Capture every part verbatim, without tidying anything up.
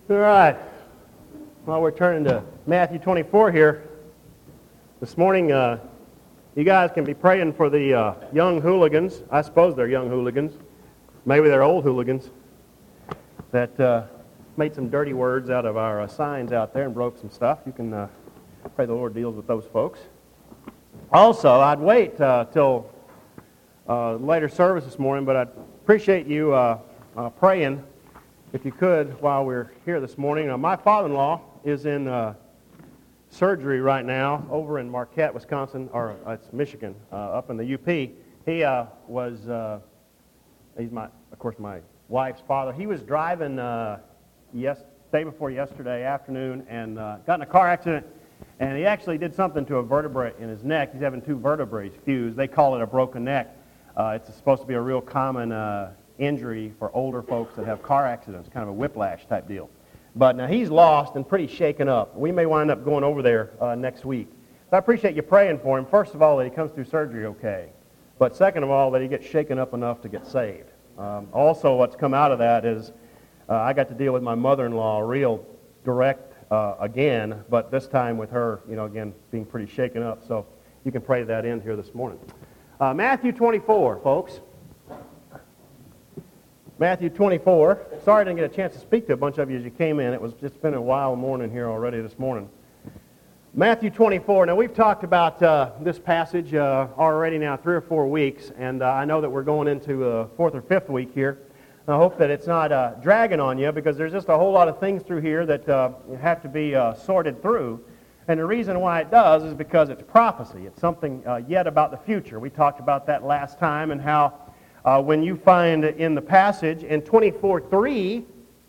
All right. Well, we're turning to Matthew twenty-four here. This morning, uh, you guys can be praying for the uh, young hooligans. I suppose they're young hooligans. Maybe they're old hooligans that uh, made some dirty words out of our uh, signs out there and broke some stuff. You can uh, pray the Lord deals with those folks. Also, I'd wait uh, till uh, later service this morning, but I'd appreciate you uh, uh, praying, if you could, while we're here this morning. Uh, my father-in-law is in uh, surgery right now over in Marquette, Wisconsin, or uh, it's Michigan, uh, up in the U P. He uh, was, uh, he's my, of course, my wife's father. He was driving uh, yes, day before yesterday afternoon and uh, got in a car accident, and he actually did something to a vertebrae in his neck. He's having two vertebrae fused. They call it a broken neck. Uh, it's supposed to be a real common uh, injury for older folks that have car accidents, kind of a whiplash type deal. But now he's lost and pretty shaken up. We may wind up going over there uh, next week. So I appreciate you praying for him. First of all, that he comes through surgery okay. But second of all, that he gets shaken up enough to get saved. Um, also, what's come out of that is uh, I got to deal with my mother-in-law real direct uh, again, but this time with her, you know, again, being pretty shaken up. So you can pray that in here this morning. Uh, Matthew twenty-four, folks. Matthew twenty-four. Sorry I didn't get a chance to speak to a bunch of you as you came in. It was just been a wild morning here already this morning. Matthew twenty-four. Now, we've talked about uh, this passage uh, already now three or four weeks, and uh, I know that we're going into a fourth or fifth week here. I hope that it's not uh, dragging on you, because there's just a whole lot of things through here that uh, have to be uh, sorted through. And the reason why it does is because it's prophecy. It's something uh, yet about the future. We talked about that last time, and how Uh, when you find in the passage in twenty-four three,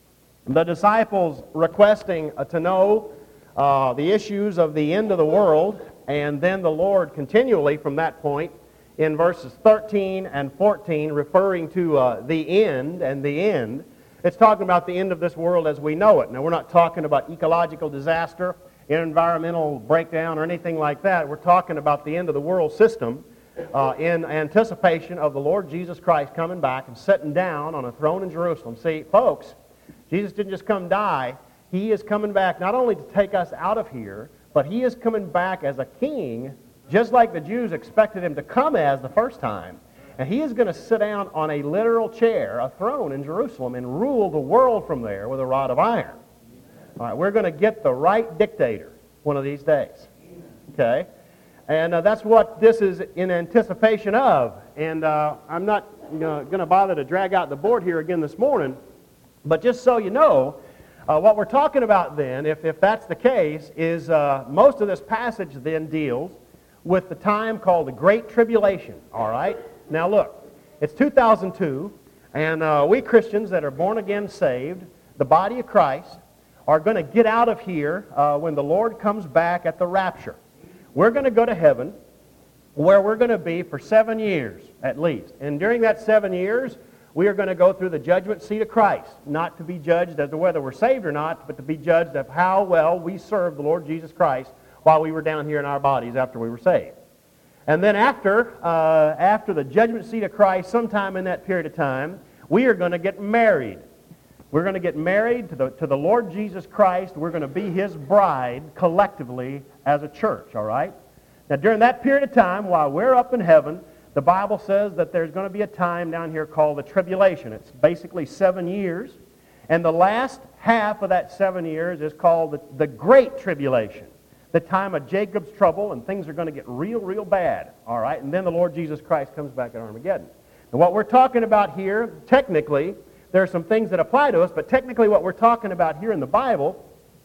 the disciples requesting uh, to know uh, the issues of the end of the world, and then the Lord continually from that point in verses thirteen and fourteen referring to uh, the end and the end. It's talking about the end of this world as we know it. Now, we're not talking about ecological disaster, environmental breakdown, or anything like that. We're talking about the end of the world system. Uh, in anticipation of the Lord Jesus Christ coming back and sitting down on a throne in Jerusalem. See, folks, Jesus didn't just come die. He is coming back not only to take us out of here, but He is coming back as a king, just like the Jews expected Him to come as the first time. And He is going to sit down on a literal chair, a throne in Jerusalem, and rule the world from there with a rod of iron. All right, we're going to get the right dictator one of these days. Okay? And uh, that's what this is in anticipation of. And uh, I'm not you know, going to bother to drag out the board here again this morning, but just so you know, uh, what we're talking about then, if, if that's the case, is uh, most of this passage then deals with the time called the Great Tribulation, all right? Now look, it's two thousand two, and uh, we Christians that are born again saved, the body of Christ, are going to get out of here uh, when the Lord comes back at the rapture. We're going to go to heaven, where we're going to be for seven years at least. And during that seven years, we are going to go through the judgment seat of Christ, not to be judged as to whether we're saved or not, but to be judged of how well we served the Lord Jesus Christ while we were down here in our bodies after we were saved. And then after, uh, after the judgment seat of Christ, sometime in that period of time, we are going to get married. We're going to get married to the, to the Lord Jesus Christ. We're going to be His bride collectively as a church, all right? Now, during that period of time, while we're up in heaven, the Bible says that there's going to be a time down here called the tribulation. It's basically seven years. And the last half of that seven years is called the, the Great Tribulation, the time of Jacob's trouble, and things are going to get real, real bad, all right? And then the Lord Jesus Christ comes back at Armageddon. And what we're talking about here, technically, there are some things that apply to us, but technically what we're talking about here in the Bible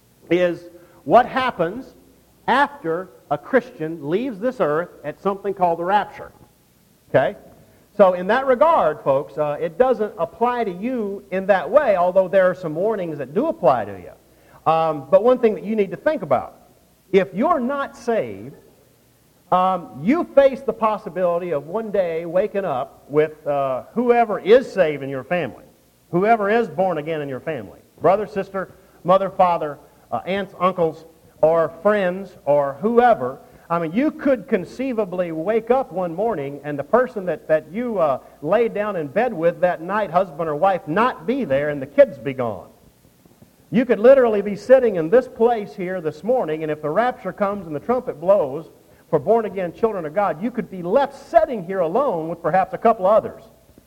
is what happens after a Christian leaves this earth at something called the rapture. Okay? So in that regard, folks, uh, it doesn't apply to you in that way, although there are some warnings that do apply to you. Um, but one thing that you need to think about, if you're not saved, um, you face the possibility of one day waking up with uh, whoever is saved in your family. Whoever is born again in your family, brother, sister, mother, father, uh, aunts, uncles, or friends, or whoever. I mean, you could conceivably wake up one morning and the person that, that you uh, laid down in bed with that night, husband or wife, not be there and the kids be gone. You could literally be sitting in this place here this morning, and if the rapture comes and the trumpet blows for born-again children of God, you could be left sitting here alone with perhaps a couple others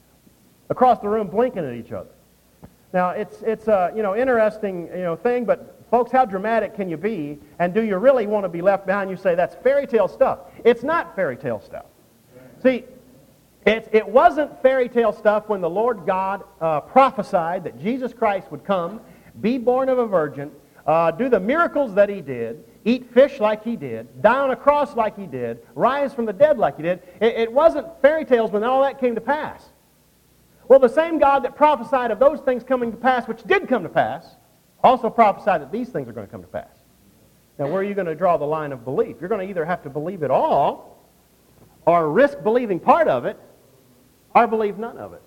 across the room blinking at each other. Now, it's, it's a you know, interesting you know, thing, but folks, how dramatic can you be? And do you really want to be left behind? You say, that's fairy tale stuff. It's not fairy tale stuff. See, it, it wasn't fairy tale stuff when the Lord God uh, prophesied that Jesus Christ would come, be born of a virgin, uh, do the miracles that he did, eat fish like he did, die on a cross like he did, rise from the dead like he did. It, it wasn't fairy tales when all that came to pass. Well, the same God that prophesied of those things coming to pass, which did come to pass, also prophesied that these things are going to come to pass. Now, where are you going to draw the line of belief? You're going to either have to believe it all, or risk believing part of it, or believe none of it.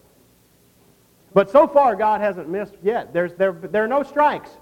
But so far, God hasn't missed yet. There's, there, there are no strikes.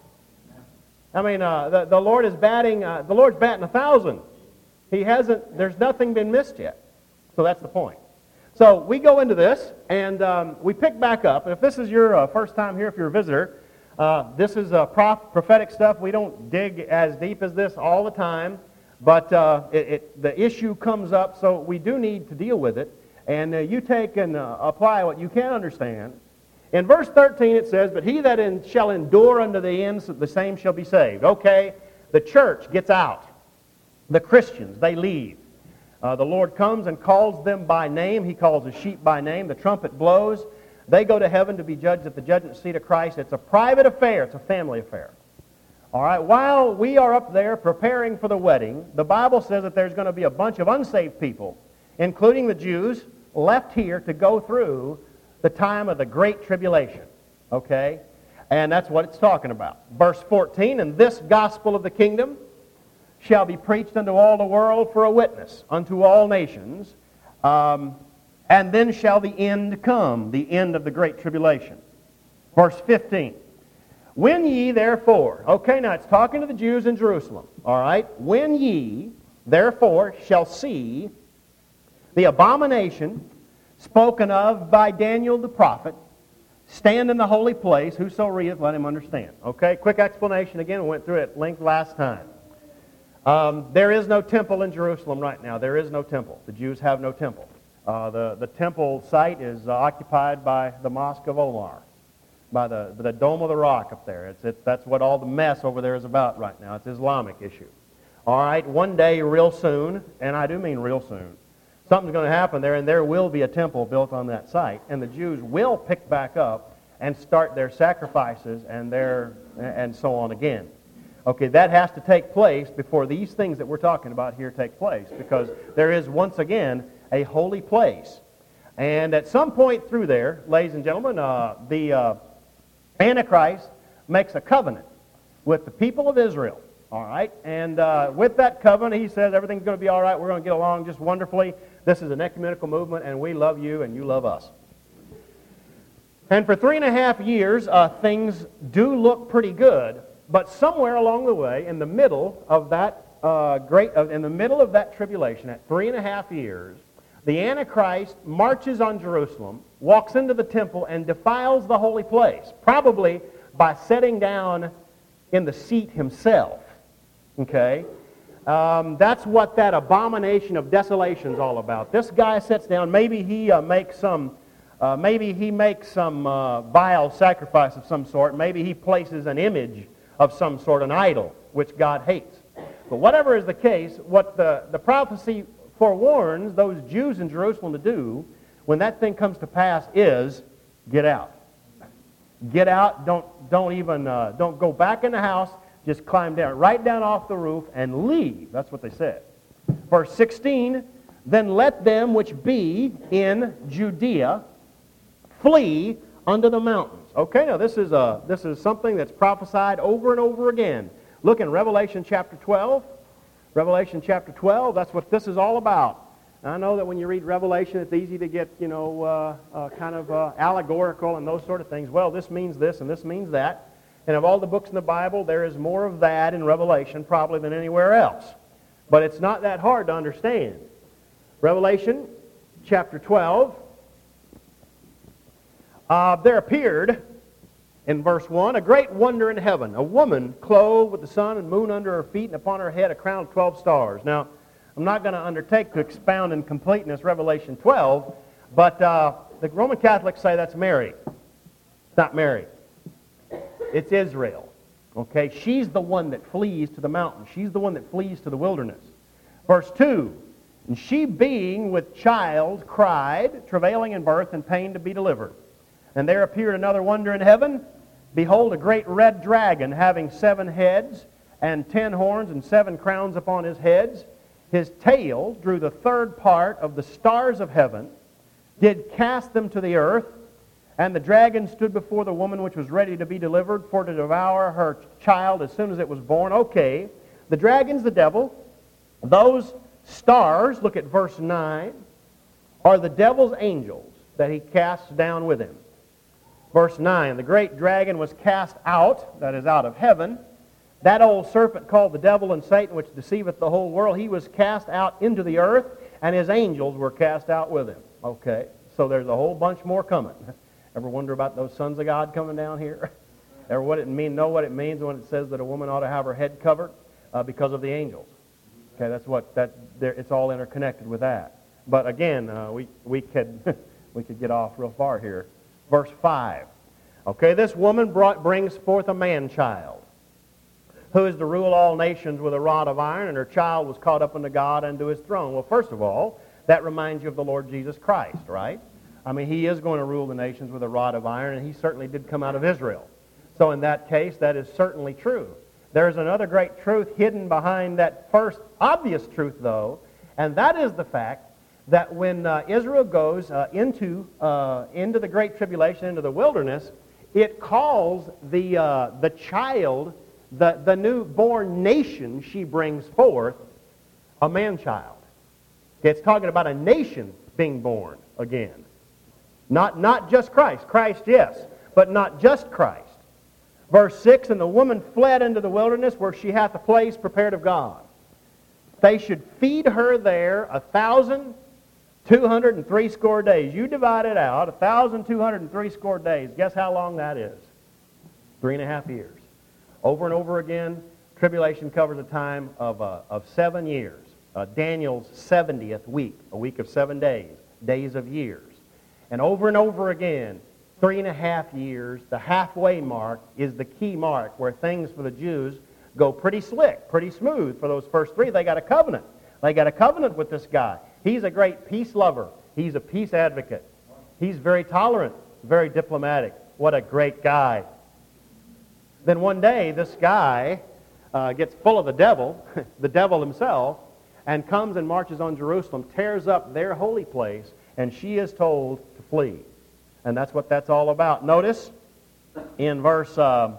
I mean, uh, the, the Lord is batting, uh, the Lord's batting a thousand. He hasn't, there's nothing been missed yet. So that's the point. So we go into this, and um, we pick back up. And if this is your uh, first time here, if you're a visitor, uh, this is uh, prof- prophetic stuff. We don't dig as deep as this all the time, but uh, it, it, the issue comes up, so we do need to deal with it. And uh, you take and uh, apply what you can understand. In verse thirteen it says, but he that in, shall endure unto the end, the same shall be saved. Okay, the church gets out. The Christians, they leave. Uh, the Lord comes and calls them by name. He calls his sheep by name. The trumpet blows. They go to heaven to be judged at the judgment seat of Christ. It's a private affair. It's a family affair. All right, while we are up there preparing for the wedding, the Bible says that there's going to be a bunch of unsaved people, including the Jews, left here to go through the time of the Great Tribulation. Okay? And that's what it's talking about. Verse fourteen, and this gospel of the kingdom shall be preached unto all the world for a witness unto all nations, um, and then shall the end come, the end of the Great Tribulation. Verse fifteen, when ye therefore, okay, now it's talking to the Jews in Jerusalem, all right? When ye therefore shall see the abomination spoken of by Daniel the prophet stand in the holy place, whoso readeth, let him understand. Okay, quick explanation again. We went through it at length last time. Um, there is no temple in Jerusalem right now. There is no temple. The Jews have no temple. Uh, the, the temple site is uh, occupied by the Mosque of Omar, by the, the Dome of the Rock up there. It's, it, that's what all the mess over there is about right now. It's an Islamic issue. All right, one day real soon, and I do mean real soon, something's going to happen there, and there will be a temple built on that site, and the Jews will pick back up and start their sacrifices and their and so on again. Okay, that has to take place before these things that we're talking about here take place, because there is once again a holy place. And at some point through there, ladies and gentlemen, uh, the uh, Antichrist makes a covenant with the people of Israel. All right, and uh, with that covenant, he says everything's going to be all right. We're going to get along just wonderfully. This is an ecumenical movement, and we love you, and you love us. And for three and a half years, uh, things do look pretty good. But somewhere along the way, in the middle of that uh, great, uh, in the middle of that tribulation, at three and a half years, the Antichrist marches on Jerusalem, walks into the temple, and defiles the holy place, probably by sitting down in the seat himself. Okay, um, that's what that abomination of desolation is all about. This guy sits down. Maybe he uh, makes some. Uh, maybe he makes some uh, vile sacrifice of some sort. Maybe he places an image of some sort, an idol, which God hates. But whatever is the case, what the, the prophecy forewarns those Jews in Jerusalem to do when that thing comes to pass is get out. Get out. Don't don't even uh, don't go back in the house. Just climb down, right down off the roof, and leave. That's what they said. Verse sixteen, then let them which be in Judea flee unto the mountains. Okay, now this is a this is something that's prophesied over and over again. Look in Revelation chapter twelve. Revelation chapter twelve, that's what this is all about. Now, I know that when you read Revelation, it's easy to get, you know, uh, uh, kind of uh, allegorical and those sort of things. Well, this means this and this means that. And of all the books in the Bible, there is more of that in Revelation probably than anywhere else. But it's not that hard to understand. Revelation chapter twelve. Uh, there appeared in verse one, a great wonder in heaven, a woman clothed with the sun and moon under her feet, and upon her head a crown of twelve stars. Now, I'm not going to undertake to expound in completeness Revelation twelve, but uh, the Roman Catholics say that's Mary. It's not Mary. It's Israel. Okay? She's the one that flees to the mountain. She's the one that flees to the wilderness. Verse two, and she being with child cried, travailing in birth and pain to be delivered. And there appeared another wonder in heaven. Behold, a great red dragon, having seven heads and ten horns and seven crowns upon his heads. His tail drew the third part of the stars of heaven, did cast them to the earth, and the dragon stood before the woman which was ready to be delivered for to devour her child as soon as it was born. Okay, the dragon's the devil. Those stars, look at verse nine, are the devil's angels that he casts down with him. Verse nine, the great dragon was cast out, that is out of heaven. That old serpent called the devil and Satan, which deceiveth the whole world, he was cast out into the earth, and his angels were cast out with him. Okay, so there's a whole bunch more coming. Ever wonder about those sons of God coming down here? Ever what it mean, know what it means when it says that a woman ought to have her head covered? Uh, because of the angels. Okay, that's what, that. There, it's all interconnected with that. But again, uh, we, we, could, we could get off real far here. Verse five. Okay, this woman brought, brings forth a man-child, who is to rule all nations with a rod of iron, and her child was caught up unto God and to his throne. Well, first of all, that reminds you of the Lord Jesus Christ, right? I mean, he is going to rule the nations with a rod of iron, and he certainly did come out of Israel. So in that case, that is certainly true. There's another great truth hidden behind that first obvious truth, though, and that is the fact that when uh, Israel goes uh, into, uh, into the Great Tribulation, into the wilderness, it calls the, uh, the child, the, the newborn nation she brings forth, a man-child. It's talking about a nation being born again. Not, not just Christ. Christ, yes, but not just Christ. Verse six, and the woman fled into the wilderness where she hath a place prepared of God. They should feed her there a thousand two hundred and three score days. You divide it out, a thousand two hundred and three score days. Guess how long that is? Three and a half years. Over and over again, tribulation covers a time of, uh, of seven years. Uh, Daniel's seventieth week, a week of seven days, days of years. And over and over again, three and a half years, the halfway mark is the key mark where things for the Jews go pretty slick, pretty smooth. For those first three, they got a covenant. They got a covenant with this guy. He's a great peace lover. He's a peace advocate. He's very tolerant, very diplomatic. What a great guy. Then one day, this guy uh, gets full of the devil, the devil himself, and comes and marches on Jerusalem, tears up their holy place, and she is told to flee. And that's what that's all about. Notice in verse uh,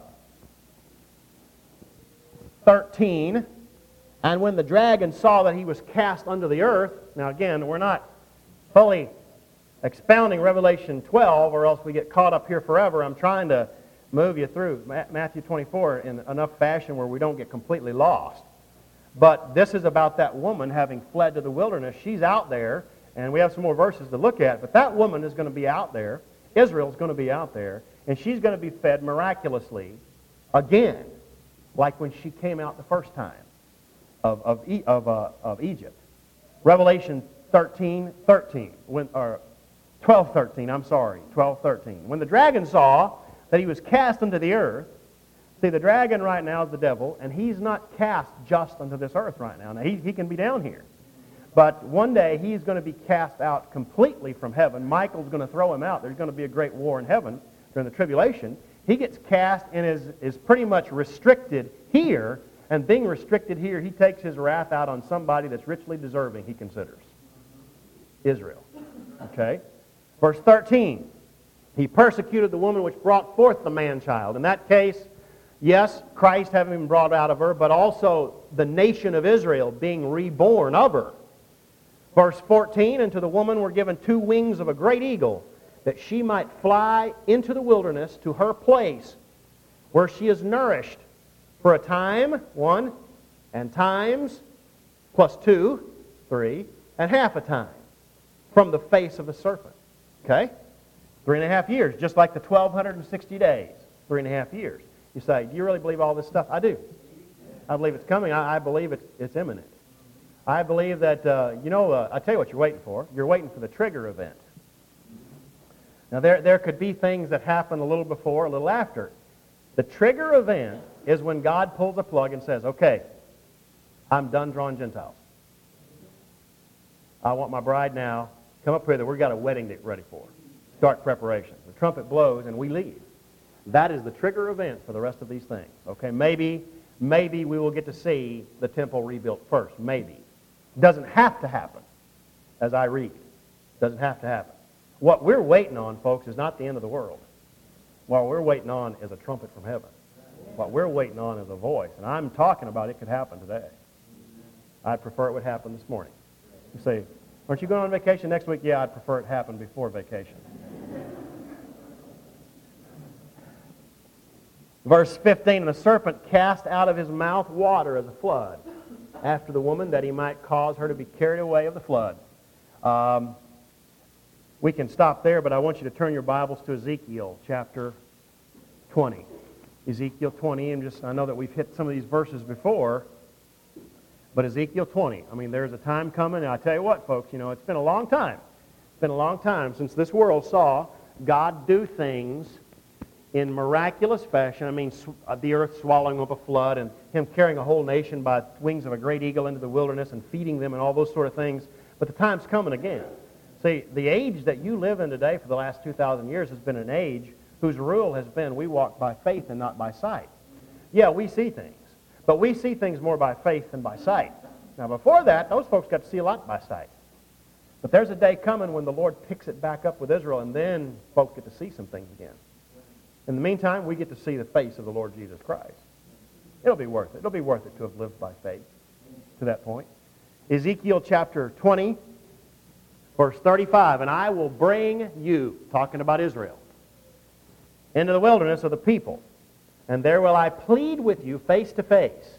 thirteen, and when the dragon saw that he was cast unto the earth, now again, we're not fully expounding Revelation twelve, or else we get caught up here forever. I'm trying to move you through Matthew twenty-four in enough fashion where we don't get completely lost. But this is about that woman having fled to the wilderness. She's out there, and we have some more verses to look at, but that woman is going to be out there. Israel's going to be out there, and she's going to be fed miraculously again, like when she came out the first time of, of, of, uh, of Egypt. Revelation thirteen thirteen, when, or twelve thirteen, I'm sorry, twelve thirteen. When the dragon saw that he was cast into the earth, see, the dragon right now is the devil, and he's not cast just unto this earth right now. Now, he, he can be down here. But one day, he's going to be cast out completely from heaven. Michael's going to throw him out. There's going to be a great war in heaven during the tribulation. He gets cast and is, is pretty much restricted here. And being restricted here, he takes his wrath out on somebody that's richly deserving, he considers. Israel. Okay? Verse thirteen. He persecuted the woman which brought forth the man-child. In that case, yes, Christ having been brought out of her, but also the nation of Israel being reborn of her. Verse fourteen, and to the woman were given two wings of a great eagle, that she might fly into the wilderness to her place, where she is nourished for a time, one, and times, plus two, three, and half a time, from the face of the serpent. Okay? Three and a half years, just like the twelve sixty days. three and a half years. You say, do you really believe all this stuff? I do. I believe it's coming. I, I believe it's, it's imminent. I believe that, uh, you know, uh, I tell you what you're waiting for. You're waiting for the trigger event. Now, there, there could be things that happen a little before, a little after. The trigger event is when God pulls a plug and says, okay, I'm done drawing Gentiles. I want my bride now. Come up here that we've got a wedding to get ready for. Start preparation. The trumpet blows and we leave. That is the trigger event for the rest of these things. Okay, maybe, maybe we will get to see the temple rebuilt first. Maybe. Doesn't have to happen, as I read. Doesn't have to happen. What we're waiting on, folks, is not the end of the world. What we're waiting on is a trumpet from heaven. What we're waiting on is a voice. And I'm talking about it could happen today. I'd prefer it would happen this morning. You say, aren't you going on vacation next week? Yeah, I'd prefer it happen before vacation. Verse fifteen, and the serpent cast out of his mouth water as a flood after the woman, that he might cause her to be carried away of the flood. Um, we can stop there, but I want you to turn your Bibles to Ezekiel chapter twenty. Ezekiel twenty, and just I know that we've hit some of these verses before, but Ezekiel twenty. I mean, there's a time coming, and I tell you what, folks, you know, it's been a long time. It's been a long time since this world saw God do things in miraculous fashion. I mean, the earth swallowing up a flood and him carrying a whole nation by wings of a great eagle into the wilderness and feeding them and all those sort of things. But the time's coming again. See, the age that you live in today for the last two thousand years has been an age whose rule has been we walk by faith and not by sight. Yeah, we see things, but we see things more by faith than by sight. Now, before that, those folks got to see a lot by sight. But there's a day coming when the Lord picks it back up with Israel, and then folks get to see some things again. In the meantime, we get to see the face of the Lord Jesus Christ. It'll be worth it. It'll be worth it to have lived by faith to that point. Ezekiel chapter twenty, verse thirty-five, and I will bring you, talking about Israel, into the wilderness of the people, and there will I plead with you face to face,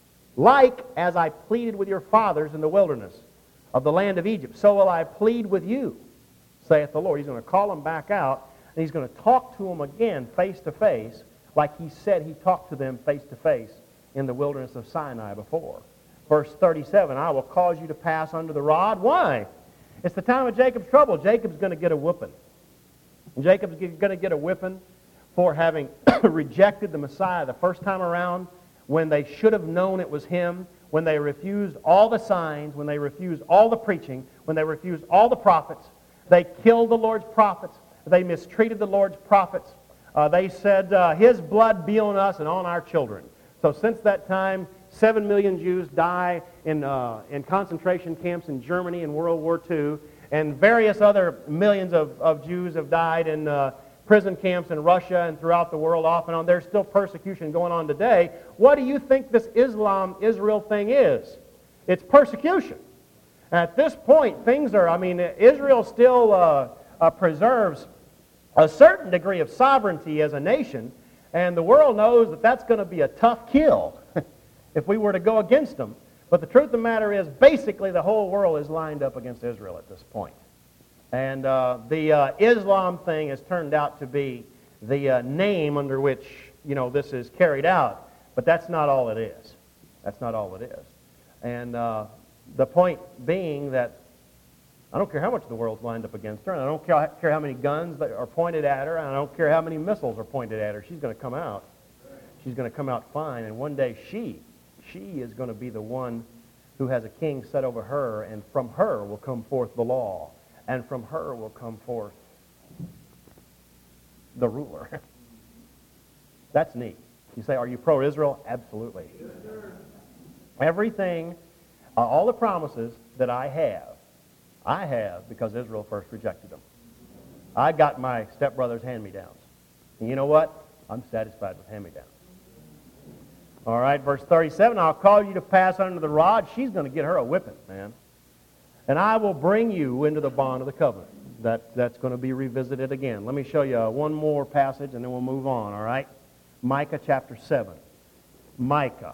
like as I pleaded with your fathers in the wilderness of the land of Egypt, so will I plead with you, saith the Lord. He's going to call them back out, and he's going to talk to them again face to face, like he said he talked to them face to face in the wilderness of Sinai before. Verse thirty-seven, I will cause you to pass under the rod. Why? It's the time of Jacob's trouble. Jacob's going to get a whipping. And Jacob's going to get a whipping for having rejected the Messiah the first time around, when they should have known it was him, when they refused all the signs, when they refused all the preaching, when they refused all the prophets. They killed the Lord's prophets. They mistreated the Lord's prophets. Uh, they said, uh, his blood be on us and on our children. So since that time, seven million Jews die in, uh, in concentration camps in Germany in World War Two, and various other millions of, of Jews have died in uh, prison camps in Russia and throughout the world off and on. There's still persecution going on today. What do you think this Islam-Israel thing is? It's persecution. At this point, things are, I mean, Israel still uh, uh, preserves a certain degree of sovereignty as a nation, and the world knows that that's going to be a tough kill if we were to go against them. But the truth of the matter is, basically the whole world is lined up against Israel at this point. And uh, the uh, Islam thing has turned out to be the uh, name under which, you know, this is carried out. But that's not all it is. That's not all it is. And uh, the point being that I don't care how much the world's lined up against her, and I don't care, care how many guns that are pointed at her, and I don't care how many missiles are pointed at her. She's going to come out. She's going to come out fine, and one day she, she is going to be the one who has a king set over her, and from her will come forth the law, and from her will come forth the ruler. That's neat. You say, are you pro-Israel? Absolutely. Everything, uh, all the promises that I have, I have because Israel first rejected them. I got my stepbrother's hand-me-downs. And you know what? I'm satisfied with hand-me-downs. All right, verse thirty-seven, I'll call you to pass under the rod. She's going to get her a whipping, man. And I will bring you into the bond of the covenant. That, that's going to be revisited again. Let me show you uh, one more passage, and then we'll move on, all right? Micah chapter seven. Micah.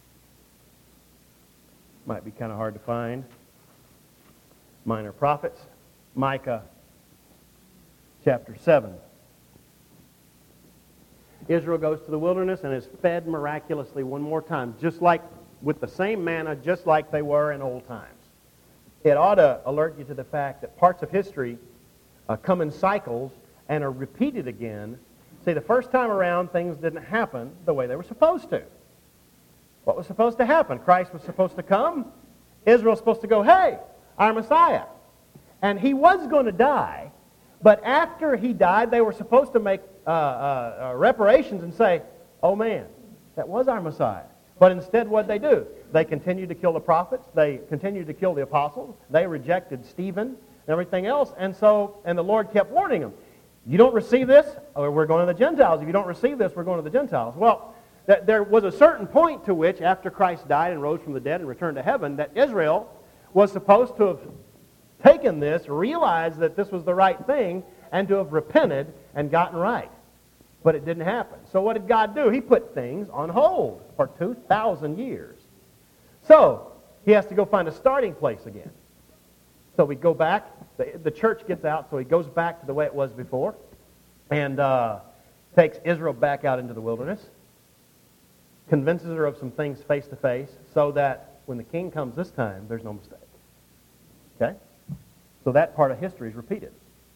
Might be kind of hard to find. Minor prophets. Micah chapter seven. Israel goes to the wilderness and is fed miraculously one more time, just like with the same manna, just like they were in old times. It ought to alert you to the fact that parts of history uh, come in cycles and are repeated again. See, the first time around, things didn't happen the way they were supposed to. What was supposed to happen? Christ was supposed to come. Israel was supposed to go, hey, our Messiah. And he was going to die, but after he died, they were supposed to make uh, uh, uh, reparations and say, oh man, that was our Messiah. But instead, what did they do? They continued to kill the prophets. They continued to kill the apostles. They rejected Stephen and everything else. And so, and the Lord kept warning them. You don't receive this, or we're going to the Gentiles. If you don't receive this, we're going to the Gentiles. Well, th- there was a certain point to which, after Christ died and rose from the dead and returned to heaven, that Israel was supposed to have taken this, realized that this was the right thing, and to have repented and gotten right. But it didn't happen. So what did God do? He put things on hold for two thousand years. So he has to go find a starting place again. So we go back. The, the church gets out, so he goes back to the way it was before and uh, takes Israel back out into the wilderness, convinces her of some things face to face so that when the king comes this time, there's no mistake. Okay? So that part of history is repeated.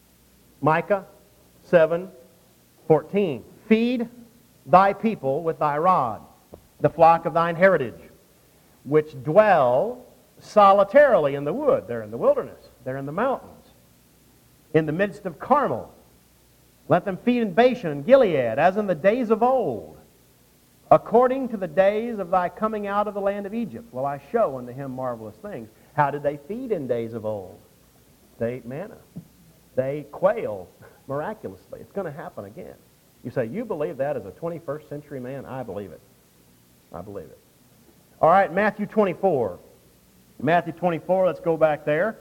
Micah seven fourteen. Feed thy people with thy rod, the flock of thine heritage, which dwell solitarily in the wood. They're in the wilderness. They're in the mountains. In the midst of Carmel. Let them feed in Bashan and Gilead, as in the days of old, according to the days of thy coming out of the land of Egypt. Will I show unto him marvelous things. How did they feed in days of old? They ate manna. They quail miraculously. It's going to happen again. You say, you believe that as a twenty-first century man? I believe it. I believe it. All right, Matthew twenty-four. Matthew twenty-four, let's go back there.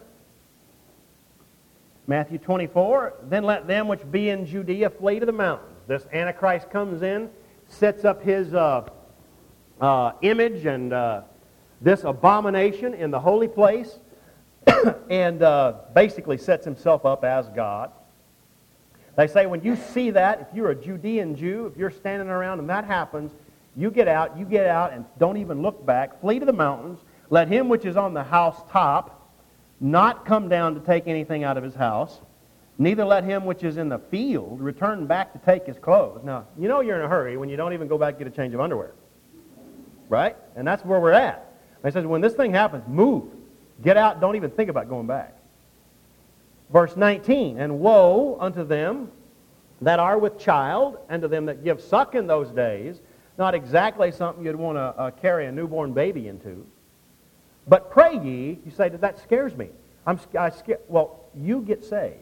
Matthew twenty-four, then let them which be in Judea flee to the mountains. This Antichrist comes in, sets up his uh, uh, image and uh, this abomination in the holy place, and uh, basically sets himself up as God. They say when you see that, if you're a Judean Jew, if you're standing around and that happens, you get out, you get out and don't even look back. Flee to the mountains. Let him which is on the housetop not come down to take anything out of his house. Neither let him which is in the field return back to take his clothes. Now, you know you're in a hurry when you don't even go back and get a change of underwear. Right? And that's where we're at. He says, when this thing happens, move. Get out. Don't even think about going back. Verse nineteen, and woe unto them that are with child, and to them that give suck in those days. Not exactly something you'd want to uh, carry a newborn baby into. But pray ye, you say, that scares me. I'm I scared. Well, you get saved.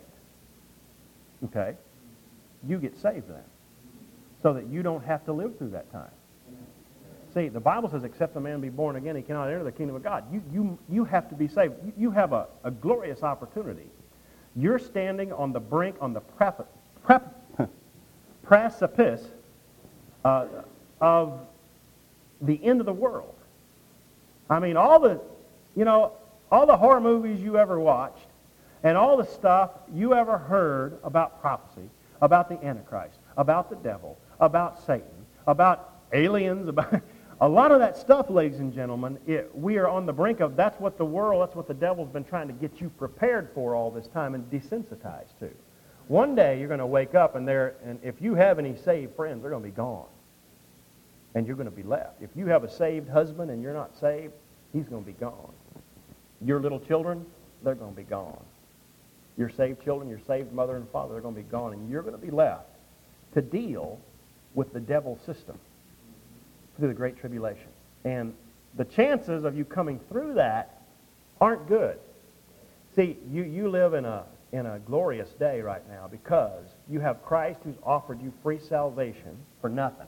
Okay? You get saved then. So that you don't have to live through that time. See, the Bible says, except a man be born again, he cannot enter the kingdom of God. You, you, you have to be saved. You, you have a, a glorious opportunity. You're standing on the brink, on the prep, prep, precipice uh, of the end of the world. I mean, all the, you know, all the horror movies you ever watched and all the stuff you ever heard about prophecy, about the Antichrist, about the devil, about Satan, about aliens, about a lot of that stuff, ladies and gentlemen, it, we are on the brink of, that's what the world, that's what the devil's been trying to get you prepared for all this time and desensitized to. One day you're going to wake up and there, and if you have any saved friends, they're going to be gone. And you're going to be left. If you have a saved husband and you're not saved, he's going to be gone. Your little children, they're going to be gone. Your saved children, your saved mother and father, they're going to be gone. And you're going to be left to deal with the devil's system through the Great Tribulation. And the chances of you coming through that aren't good. See, you, you live in a, in a glorious day right now because you have Christ who's offered you free salvation for nothing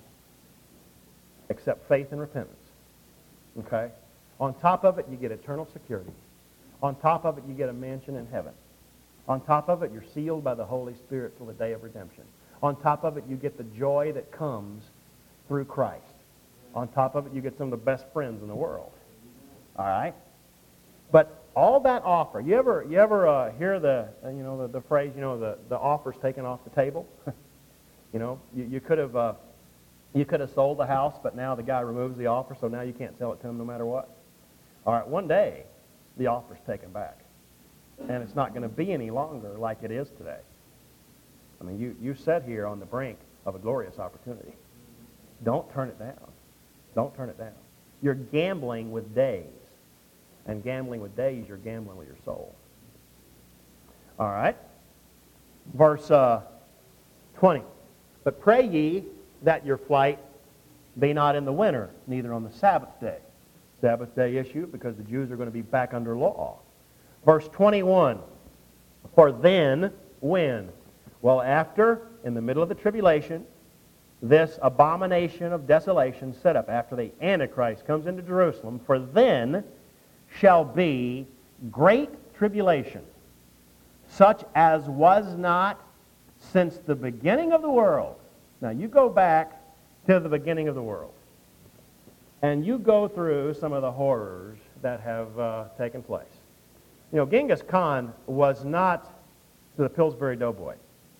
except faith and repentance. Okay? On top of it, you get eternal security. On top of it, you get a mansion in heaven. On top of it, you're sealed by the Holy Spirit till the day of redemption. On top of it, you get the joy that comes through Christ. On top of it, you get some of the best friends in the world. All right? But all that offer, you ever you ever uh, hear the, uh, you know, the, the phrase, you know, the, the offer's taken off the table? You know, you, you could have uh, You could have sold the house, but now the guy removes the offer, so now you can't sell it to him no matter what. All right, one day, the offer's taken back. And it's not going to be any longer like it is today. I mean, you, you sit here on the brink of a glorious opportunity. Don't turn it down. Don't turn it down. You're gambling with days. And gambling with days, you're gambling with your soul. All right. Verse uh, twenty. But pray ye that your flight be not in the winter, neither on the Sabbath day. Sabbath day issue, because the Jews are going to be back under law. Verse twenty-one. For then, when? Well, after, in the middle of the tribulation, this abomination of desolation set up after the Antichrist comes into Jerusalem, for then shall be great tribulation, such as was not since the beginning of the world. Now, you go back to the beginning of the world, and you go through some of the horrors that have uh, taken place. You know, Genghis Khan was not the Pillsbury Doughboy.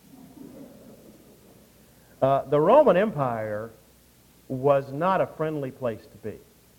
Uh, the Roman Empire was not a friendly place to be.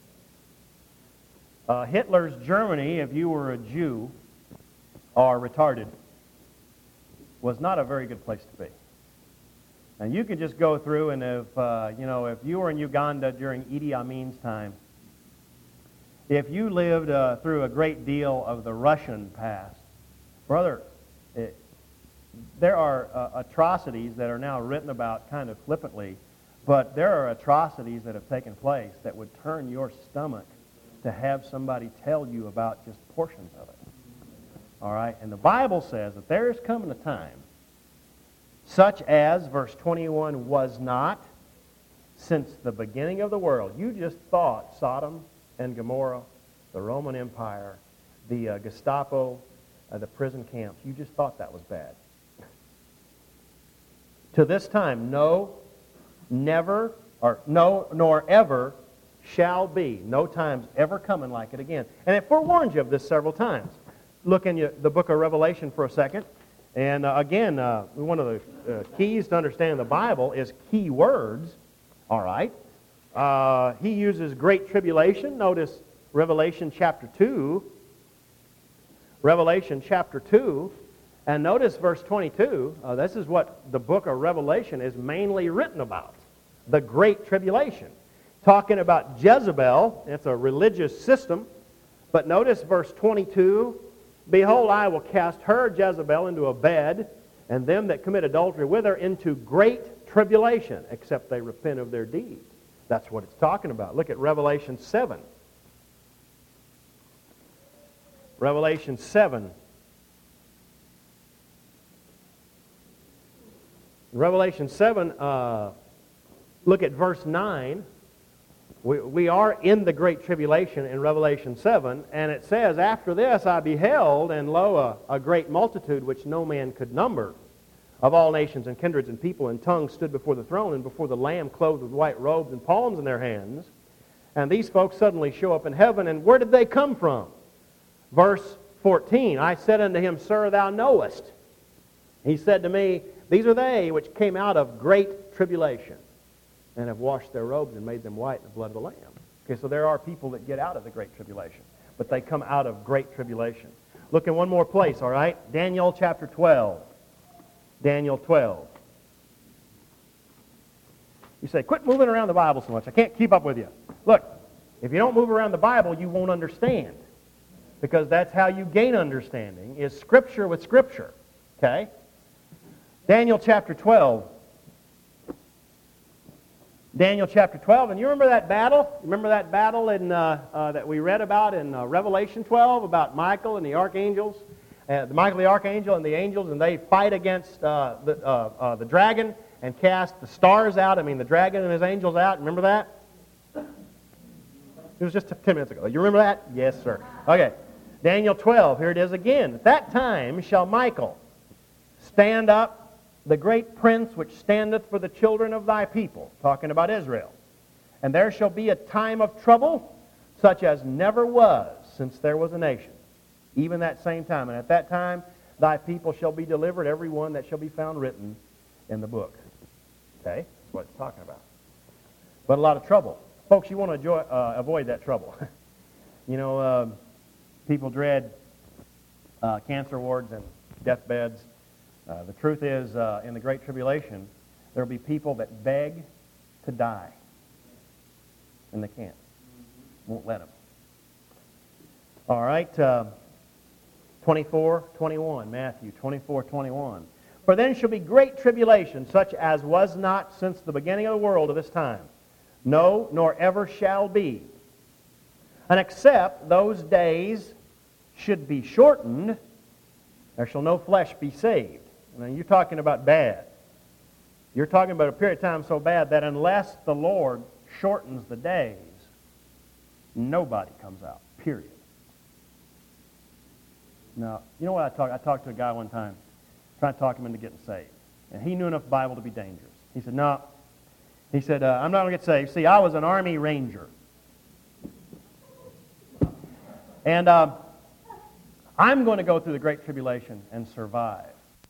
Uh, Hitler's Germany, if you were a Jew or retarded, was not a very good place to be. And you could just go through, and if, uh, you know, if you were in Uganda during Idi Amin's time, if you lived uh, through a great deal of the Russian past, brother, it, there are uh, atrocities that are now written about kind of flippantly, but there are atrocities that have taken place that would turn your stomach to have somebody tell you about just portions of it. All right? And the Bible says that there is coming a time, such as, verse twenty-one, was not since the beginning of the world. You just thought Sodom and Gomorrah, the Roman Empire, the uh, Gestapo, uh, the prison camps, you just thought that was bad. To this time, no, never, or no, nor ever shall be. No time's ever coming like it again. And it forewarns you of this several times. Look in the book of Revelation for a second. And uh, again, uh, one of the uh, keys to understanding the Bible is key words. All right. Uh, he uses great tribulation. Notice Revelation chapter two. Revelation chapter two. And notice verse twenty-two. Uh, this is what the book of Revelation is mainly written about. The great tribulation. Talking about Jezebel. It's a religious system. But notice verse twenty-two. Behold, I will cast her, Jezebel, into a bed, and them that commit adultery with her into great tribulation, except they repent of their deeds. That's what it's talking about. Look at Revelation seven. Revelation seven. Revelation seven, uh, look at verse nine. We, we are in the Great Tribulation in Revelation seven, and it says, After this I beheld, and lo, a, a great multitude which no man could number, of all nations and kindreds and people and tongues stood before the throne, and before the Lamb clothed with white robes and palms in their hands. And these folks suddenly show up in heaven, and where did they come from? Verse fourteen, I said unto him, Sir, thou knowest. He said to me, These are they which came out of great tribulation, and have washed their robes and made them white in the blood of the Lamb. Okay, so there are people that get out of the Great Tribulation, but they come out of great tribulation. Look in one more place, all right? Daniel chapter twelve. Daniel twelve. You say, quit moving around the Bible so much. I can't keep up with you. Look, if you don't move around the Bible, you won't understand. Because that's how you gain understanding, is Scripture with Scripture. Okay? Daniel chapter twelve. Daniel chapter twelve, and you remember that battle? Remember that battle in, uh, uh, that we read about in uh, Revelation twelve about Michael and the archangels? Uh, Michael the archangel and the angels, and they fight against uh, the, uh, uh, the dragon and cast the stars out. I mean, the dragon and his angels out. Remember that? It was just ten minutes ago. You remember that? Yes, sir. Okay. Daniel twelve, here it is again. At that time shall Michael stand up, the great prince which standeth for the children of thy people, talking about Israel. And there shall be a time of trouble, such as never was since there was a nation, even that same time. And at that time thy people shall be delivered, every one that shall be found written in the book. Okay? That's what it's talking about. but a lot of trouble. Folks, you want to enjoy, uh, avoid that trouble. You know, uh, people dread uh, cancer wards and deathbeds. Uh, the truth is, uh, in the Great Tribulation, there will be people that beg to die, and they can't. Won't let them. All right, uh, twenty-four twenty-one, Matthew twenty-four twenty-one. For then shall be great tribulation, such as was not since the beginning of the world to this time. No, nor ever shall be. And except those days should be shortened, there shall no flesh be saved. Now you're talking about bad. You're talking about a period of time so bad that unless the Lord shortens the days, nobody comes out, period. Now, you know what I talked? I talked to a guy one time, trying to talk him into getting saved. And he knew enough Bible to be dangerous. He said, no. He said, uh, I'm not going to get saved. See, I was an Army Ranger. And uh, I'm going to go through the Great Tribulation and survive.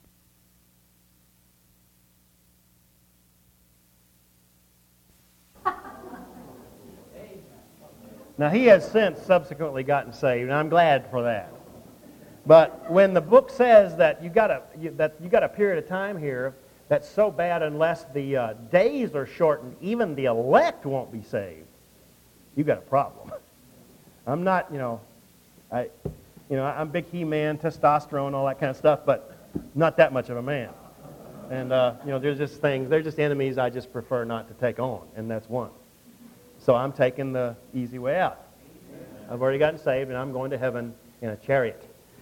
Now, he has since subsequently gotten saved, and I'm glad for that. But when the book says that you got a you, that you got a period of time here that's so bad, unless the uh, days are shortened, even the elect won't be saved, you got a problem. I'm not, you know, I, you know, I'm a big He-Man, testosterone, all that kind of stuff, but not that much of a man. And uh, you know, there's just things, there's just enemies I just prefer not to take on, and that's one. So I'm taking the easy way out. I've already gotten saved, and I'm going to heaven in a chariot.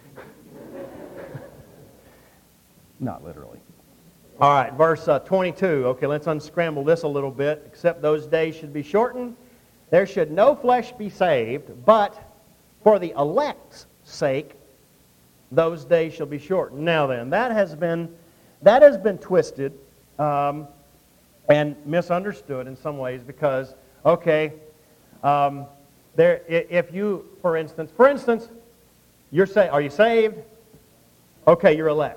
Not literally. All right, verse uh, twenty-two. Okay, let's unscramble this a little bit. Except those days should be shortened, there should no flesh be saved, but for the elect's sake, those days shall be shortened. Now then, that has been that has been twisted um, and misunderstood in some ways because, okay, um, there if you, for instance, for instance, you're say, are you saved? Okay, you're elect.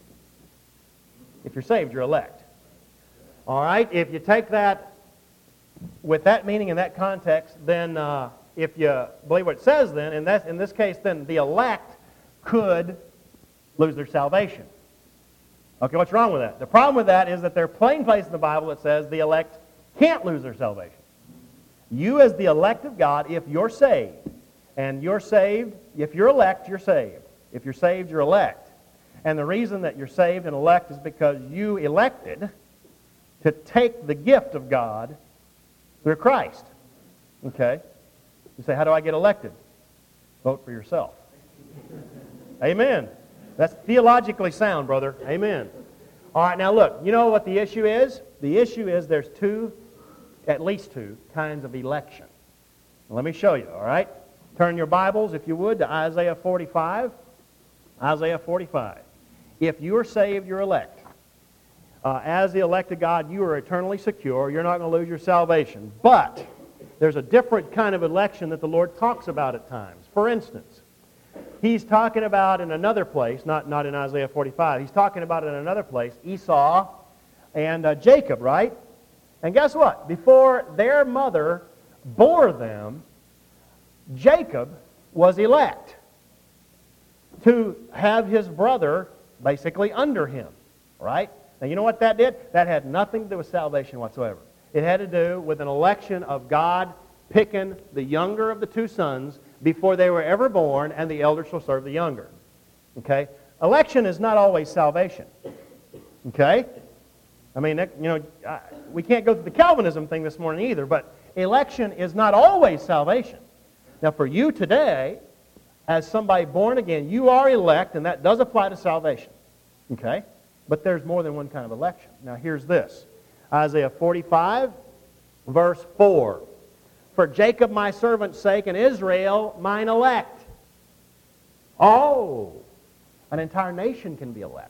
If you're saved, you're elect. All right? If you take that with that meaning in that context, then uh, if you believe what it says then, in, that, in this case, then the elect could lose their salvation. Okay, what's wrong with that? The problem with that is that there are plain places in the Bible that says the elect can't lose their salvation. You as the elect of God, if you're saved, and you're saved, if you're elect, you're saved. If you're saved, you're elect. And the reason that you're saved and elect is because you elected to take the gift of God through Christ. Okay? You say, how do I get elected? Vote for yourself. Amen. That's theologically sound, brother. Amen. All right, now look, you know what the issue is? The issue is there's two, at least two, kinds of election. Let me show you, all right? Turn your Bibles, if you would, to Isaiah forty-five. Isaiah forty-five. If you are saved, you're elect. Uh, as the elect of God, you are eternally secure. You're not going to lose your salvation. But there's a different kind of election that the Lord talks about at times. For instance, He's talking about in another place, not, not in Isaiah forty-five, He's talking about in another place, Esau and uh, Jacob, right? And guess what? Before their mother bore them, Jacob was elect to have his brother basically under him, right? Now, you know what that did? That had nothing to do with salvation whatsoever. It had to do with an election of God picking the younger of the two sons before they were ever born, and the elder shall serve the younger. Okay? Election is not always salvation. Okay? I mean, you know, we can't go through the Calvinism thing this morning either, but election is not always salvation. Now, for you today, as somebody born again, you are elect, and that does apply to salvation. Okay? But there's more than one kind of election. Now, here's this. Isaiah forty-five, verse four. For Jacob my servant's sake, and Israel mine elect. Oh, an entire nation can be elect.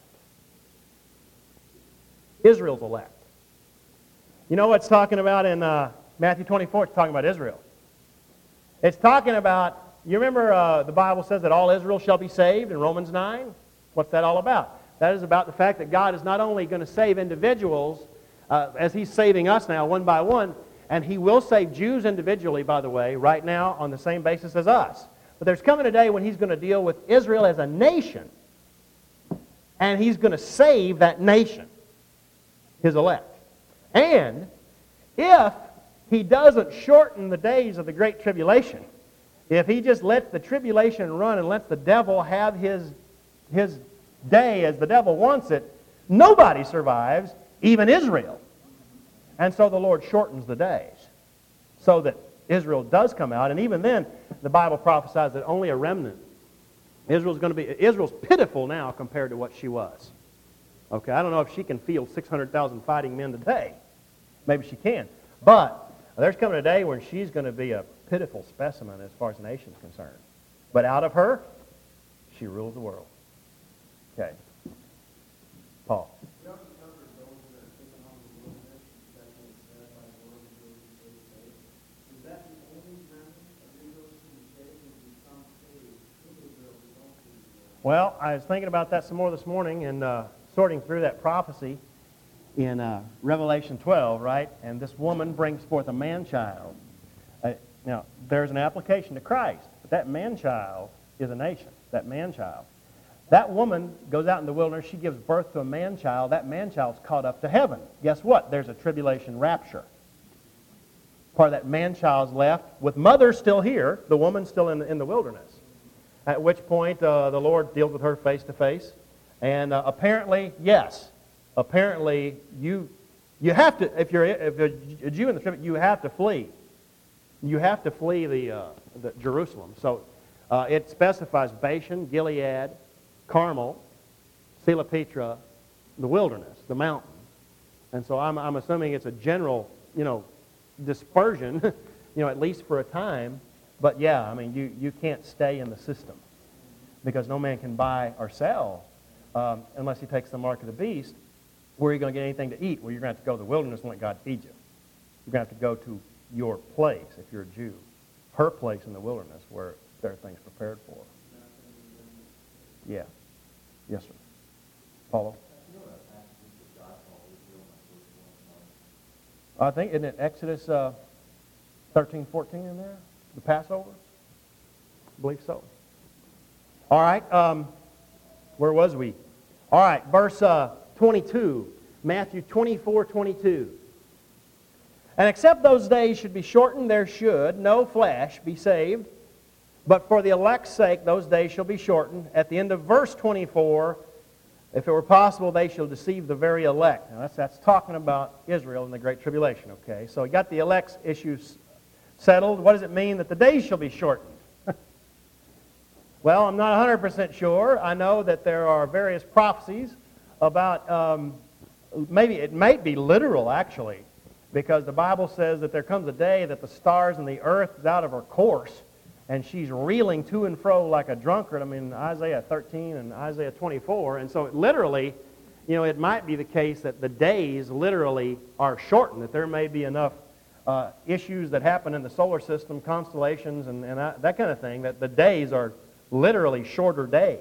Israel's elect. You know what it's talking about in uh, Matthew twenty-four? It's talking about Israel. It's talking about, you remember uh, the Bible says that all Israel shall be saved in Romans nine? What's that all about? That is about the fact that God is not only going to save individuals uh, as He's saving us now one by one, And he will save Jews individually, by the way, right now on the same basis as us. But there's coming a day when he's going to deal with Israel as a nation. And he's going to save that nation, his elect. And if he doesn't shorten the days of the Great Tribulation, if he just lets the tribulation run and lets the devil have his, his day as the devil wants it, nobody survives, even Israel. And so the Lord shortens the days so that Israel does come out. And even then, the Bible prophesies that only a remnant. Israel's going to be, Israel's pitiful now compared to what she was. Okay, I don't know if she can field six hundred thousand fighting men today. Maybe she can. But there's coming a day when she's going to be a pitiful specimen as far as the nation's concerned. But out of her, she rules the world. Okay. Paul. Well, I was thinking about that some more this morning and uh, sorting through that prophecy in uh, Revelation twelve, right? And this woman brings forth a man-child. Uh, now, there's an application to Christ, but that man-child is a nation, that man-child. That woman goes out in the wilderness, she gives birth to a man-child, that man-child's caught up to heaven. Guess what? There's a tribulation rapture. Part of that man-child's left, with mother still here, the woman still in the, in the wilderness. At which point uh, the Lord deals with her face to face. And uh, apparently, yes, apparently you you have to, if you're, if you're a Jew in the tribulation, you have to flee. You have to flee the, uh, the Jerusalem. So uh, it specifies Bashan, Gilead, Carmel, Selapetra, the wilderness, the mountain. And so I'm, I'm assuming it's a general, you know, dispersion, you know, at least for a time. But yeah, I mean, you, you can't stay in the system because no man can buy or sell um, unless he takes the mark of the beast. Where are you going to get anything to eat? Well, you're going to have to go to the wilderness and let God feed you. You're going to have to go to your place, if you're a Jew, her place in the wilderness where there are things prepared for. Yeah. Yes, sir. Paulo? I think, isn't it Exodus uh, thirteen, fourteen in there? The Passover? I believe so. All right. Um, where was we? All right. Verse uh, twenty-two. Matthew twenty-four, twenty-two. And except those days should be shortened, there should no flesh be saved. But for the elect's sake, those days shall be shortened. At the end of verse twenty-four, if it were possible, they shall deceive the very elect. Now, that's, that's talking about Israel in the Great Tribulation, okay? So we got the elect's issues settled. What does it mean that the days shall be shortened? Well, I'm not one hundred percent sure. I know that there are various prophecies about, um, maybe it might be literal, actually, because the Bible says that there comes a day that the stars and the earth is out of her course, and she's reeling to and fro like a drunkard. I mean, Isaiah thirteen and Isaiah twenty-four. And so it literally, you know, it might be the case that the days literally are shortened, that there may be enough uh, issues that happen in the solar system, constellations, and, and that, that kind of thing, that the days are literally shorter days.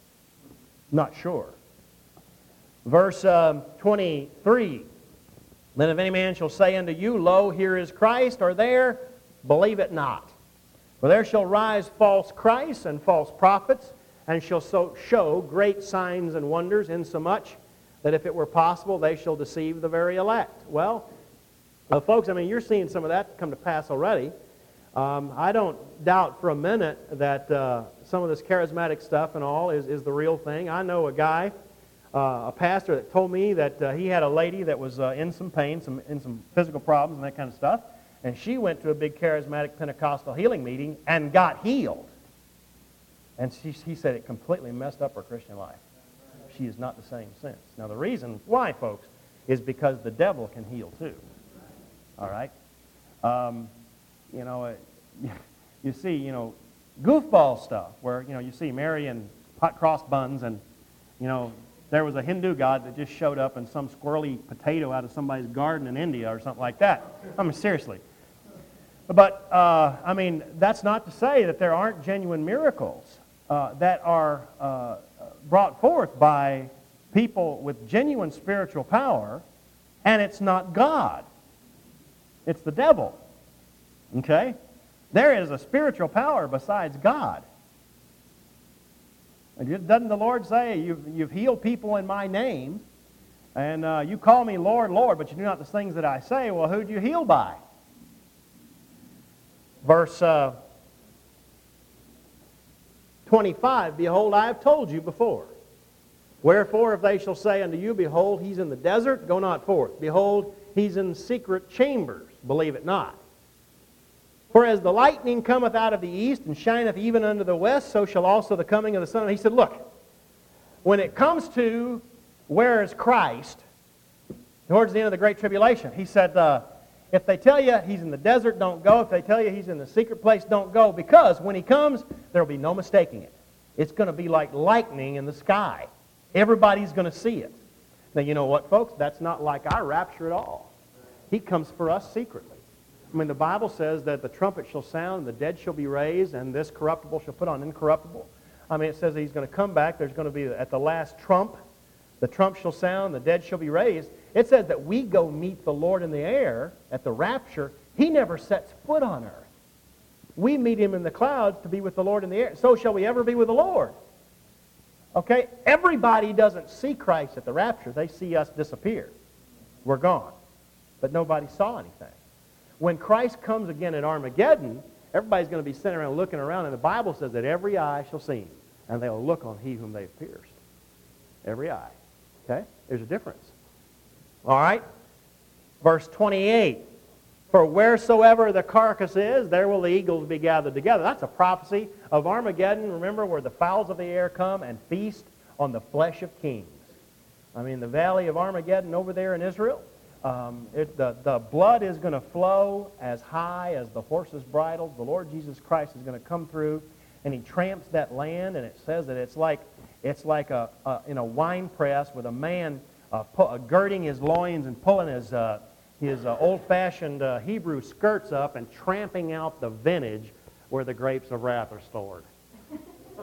Not sure. Verse um, twenty-three. Then if any man shall say unto you, Lo, here is Christ, or there, believe it not. For there shall rise false Christs and false prophets, and shall so show great signs and wonders, insomuch that if it were possible, they shall deceive the very elect. Well, well folks, I mean, you're seeing some of that come to pass already. Um, I don't doubt for a minute that uh, some of this charismatic stuff and all is, is the real thing. I know a guy, uh, a pastor, that told me that uh, he had a lady that was uh, in some pain, some in some physical problems and that kind of stuff. And she went to a big charismatic Pentecostal healing meeting and got healed. And she, he said it completely messed up her Christian life. She is not the same since. Now the reason why, folks, is because the devil can heal too. All right? Um, you know, it, you see, you know, goofball stuff where, you know, you see Mary and hot cross buns and, you know, there was a Hindu god that just showed up in some squirrely potato out of somebody's garden in India or something like that. I mean, seriously. But, uh, I mean, that's not to say that there aren't genuine miracles uh, that are uh, brought forth by people with genuine spiritual power, and it's not God. It's the devil. Okay? There is a spiritual power besides God. Doesn't the Lord say, you've, you've healed people in my name, and uh, you call me Lord, Lord, but you do not the things that I say? Well, who do you heal by? Verse uh, twenty-five, behold, I have told you before. Wherefore, if they shall say unto you, behold, he's in the desert, go not forth. Behold, he's in secret chambers, believe it not. For as the lightning cometh out of the east and shineth even unto the west, so shall also the coming of the Son. He said, look, when it comes to where is Christ, towards the end of the Great Tribulation, he said, uh, if they tell you he's in the desert, don't go. If they tell you he's in the secret place, don't go. Because when he comes, there will be no mistaking it. It's going to be like lightning in the sky. Everybody's going to see it. Now, you know what, folks? That's not like our rapture at all. He comes for us secretly. I mean, the Bible says that the trumpet shall sound, the dead shall be raised, and this corruptible shall put on incorruptible. I mean, it says that he's going to come back. There's going to be, at the last trump, the trump shall sound, the dead shall be raised. It says that we go meet the Lord in the air at the rapture. He never sets foot on earth. We meet him in the clouds to be with the Lord in the air. So shall we ever be with the Lord. Okay? Everybody doesn't see Christ at the rapture. They see us disappear. We're gone. But nobody saw anything. When Christ comes again at Armageddon, everybody's going to be sitting around looking around, and the Bible says that every eye shall see him, and they will look on he whom they have pierced. Every eye. Okay? There's a difference. All right? Verse twenty-eight. For wheresoever the carcass is, there will the eagles be gathered together. That's a prophecy of Armageddon, remember, where the fowls of the air come and feast on the flesh of kings. I mean, the valley of Armageddon over there in Israel, um, it, the, the blood is going to flow as high as the horse's bridles. The Lord Jesus Christ is going to come through, and he tramps that land, and it says that it's like, it's like a, a, in a wine press with a man uh, pu- uh, girding his loins and pulling his... Uh, his uh, old-fashioned uh, Hebrew skirts up and tramping out the vintage where the grapes of wrath are stored. It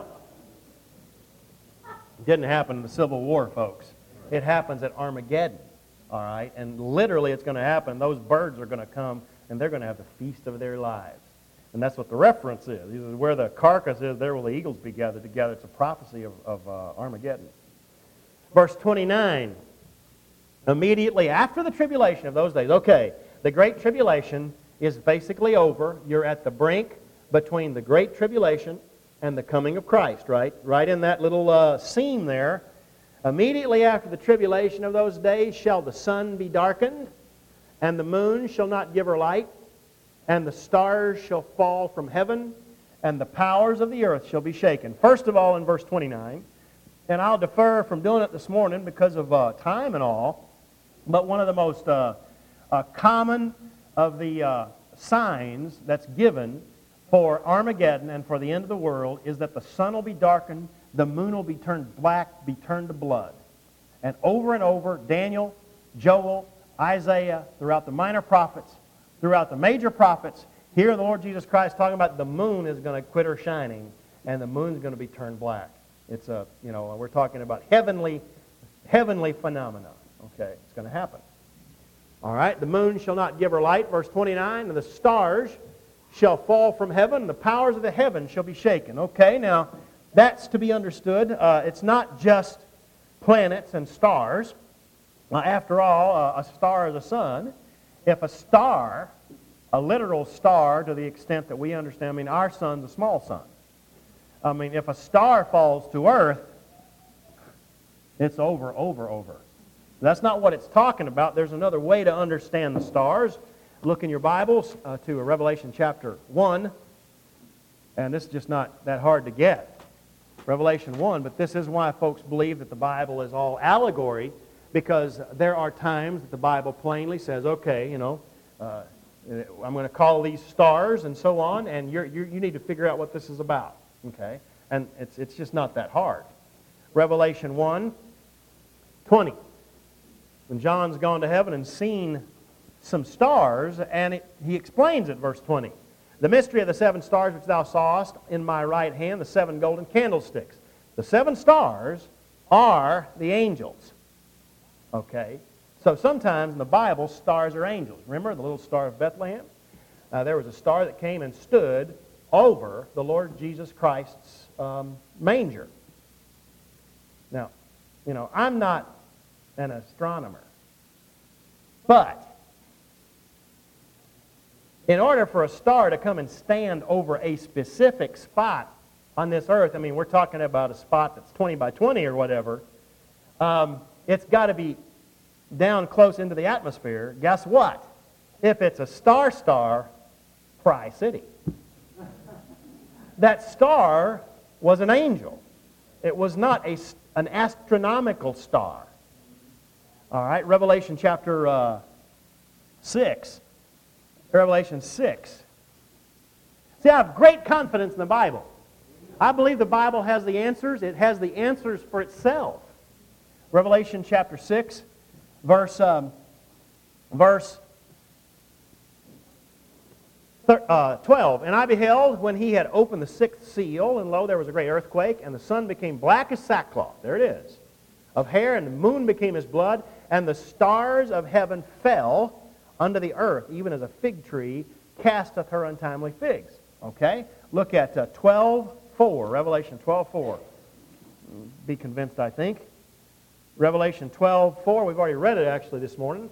didn't happen in the Civil War, folks. It happens at Armageddon, all right? And literally it's going to happen. Those birds are going to come, and they're going to have the feast of their lives. And that's what the reference is. He says, where the carcass is, there will the eagles be gathered together. It's a prophecy of, of uh, Armageddon. Verse twenty-nine. Immediately after the tribulation of those days, okay, the Great Tribulation is basically over. You're at the brink between the Great Tribulation and the coming of Christ, right? Right in that little uh, scene there. Immediately after the tribulation of those days shall the sun be darkened, and the moon shall not give her light, and the stars shall fall from heaven, and the powers of the earth shall be shaken. First of all, in verse twenty-nine, and I'll defer from doing it this morning because of uh, time and all, but one of the most uh, uh, common of the uh, signs that's given for Armageddon and for the end of the world is that the sun will be darkened, the moon will be turned black, be turned to blood. And over and over, Daniel, Joel, Isaiah, throughout the minor prophets, throughout the major prophets, here the Lord Jesus Christ talking about the moon is going to quit her shining and the moon's going to be turned black. It's a, you know, we're talking about heavenly, heavenly phenomena. Okay, it's going to happen. All right, the moon shall not give her light, verse twenty-nine, and the stars shall fall from heaven, and the powers of the heaven shall be shaken. Okay, now, that's to be understood. Uh, it's not just planets and stars. Uh, after all, uh, a star is a sun. If a star, a literal star to the extent that we understand, I mean, our sun's a small sun. I mean, if a star falls to earth, it's over, over, over. That's not what it's talking about. There's another way to understand the stars. Look in your Bibles uh, to Revelation chapter one. And this is just not that hard to get. Revelation one, but this is why folks believe that the Bible is all allegory, because there are times that the Bible plainly says, okay, you know, uh, I'm going to call these stars and so on, and you're, you're, you need to figure out what this is about. Okay? And it's, it's just not that hard. Revelation one, twenty. When John's gone to heaven and seen some stars, and it, he explains it, verse twenty. The mystery of the seven stars which thou sawest in my right hand, the seven golden candlesticks. The seven stars are the angels. Okay? So sometimes in the Bible, stars are angels. Remember the little star of Bethlehem? Uh, there was a star that came and stood over the Lord Jesus Christ's um, manger. Now, you know, I'm not an astronomer, but in order for a star to come and stand over a specific spot on this earth, I mean, we're talking about a spot that's twenty by twenty or whatever, um, it's got to be down close into the atmosphere. Guess what? If it's a star-star, Pry City. That star was an angel. It was not a, an astronomical star. All right, Revelation chapter uh, six. Revelation six. See, I have great confidence in the Bible. I believe the Bible has the answers. It has the answers for itself. Revelation chapter six, verse, um, verse uh, twelve. And I beheld when he had opened the sixth seal, and lo, there was a great earthquake, and the sun became black as sackcloth. There it is. Of hair, and the moon became as blood, and the stars of heaven fell unto the earth, even as a fig tree casteth her untimely figs. Okay? Look at uh, twelve four, Revelation twelve four. Be convinced, I think. Revelation twelve four, we've already read it actually this morning.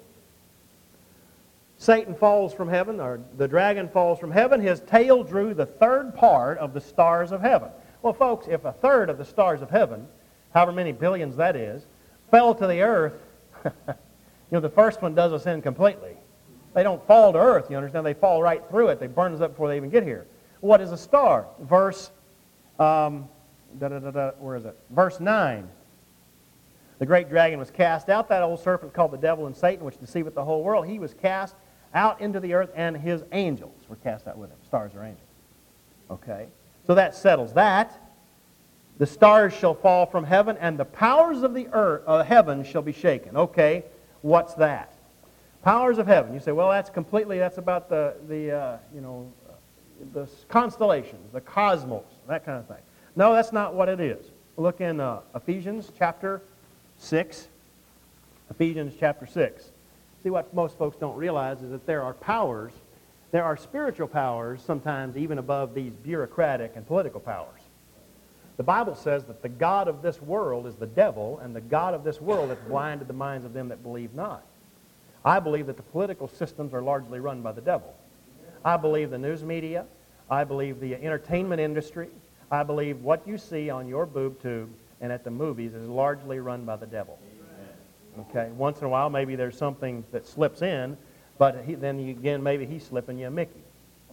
Satan falls from heaven, or the dragon falls from heaven. His tail drew the third part of the stars of heaven. Well, folks, if a third of the stars of heaven, however many billions that is, fell to the earth, you know, the first one does us in completely. They don't fall to earth, you understand? They fall right through it. They burn us up before they even get here. What is a star? Verse, um, da, da, da, da, where is it? Verse nine. The great dragon was cast out, that old serpent called the devil and Satan, which deceiveth the whole world. He was cast out into the earth, and his angels were cast out with him. Stars are angels. Okay? So that settles that. The stars shall fall from heaven, and the powers of the earth, uh, heaven shall be shaken. Okay, what's that? Powers of heaven. You say, well, that's completely, that's about the, the uh, you know, the constellations, the cosmos, that kind of thing. No, that's not what it is. Look in uh, Ephesians chapter six. Ephesians chapter six. See, what most folks don't realize is that there are powers, there are spiritual powers, sometimes even above these bureaucratic and political powers. The Bible says that the god of this world is the devil, and the god of this world hath blinded the minds of them that believe not. I believe that the political systems are largely run by the devil. I believe the news media, I believe the entertainment industry, I believe what you see on your boob tube and at the movies is largely run by the devil. Okay, once in a while maybe there's something that slips in, but he, then you, again maybe he's slipping you a Mickey.